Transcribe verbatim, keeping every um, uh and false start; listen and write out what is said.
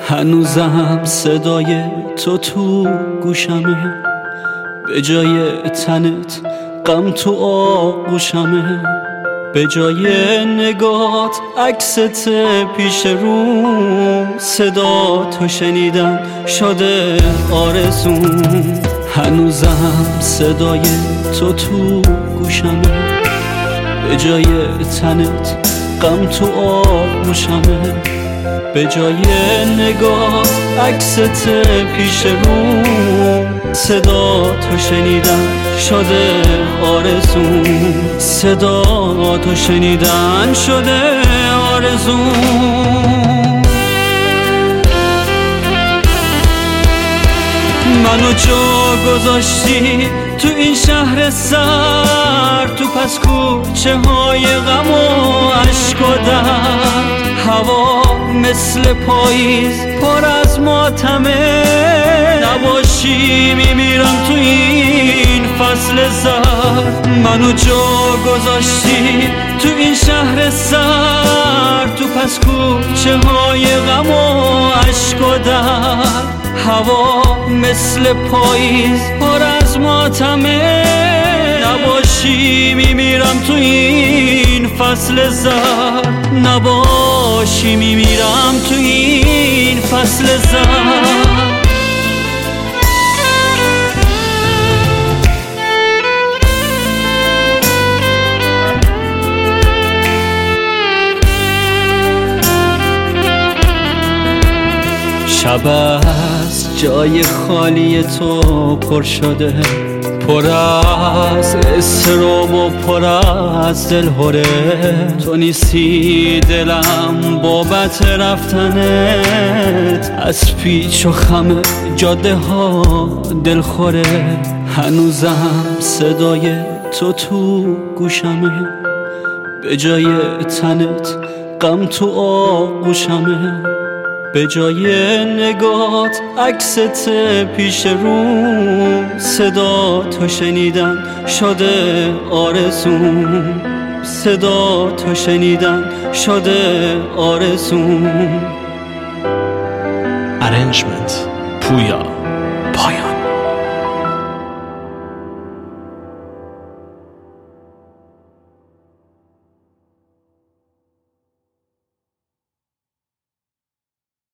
هنوزم صدای تو تو گوشمه، به جای تنت غم تو آغوشمه، به جای نگات عکست پیش روم، صدا تو شنیدم شده آرزوم. هنوزم صدای تو تو گوشمه، به جای تنت غم تو آغوشمه، به جای نگات عکست پیش روم، صدا تو شنیدم شده آرزوم. صدا تو شنیدن شده آرزوم. منو جا گذاشتی تو این شهر سر، تو پس کوچه های غم و عشق و درد. هوا مثل پاییز پر از ماتمه، نباشی میمیرم تو این فصل زرد. منو جا گذاشتی تو این شهر سر، تو پس کوچه های غم و عشق و درد. هوا مثل پاییز پر از ماتمه، نباشی میمیرم تو این فصل زرد. نباشی میمیرم تو این فصل زرد. شب از جای خالی تو پر شده، پر از استرام و پر از دلهوره. تو نیستی دلم بابت رفتنت، از پیچ و خم جاده ها دلخوره. هنوزم صدای تو تو گوشمه، به جای تنت غم تو آغوشمه، به جای نگات عکست پیش روم، صدا تو شنیدم شده آرزوم. صدا تو شنیدم شده آرزوم. Arrangement پویا پایان.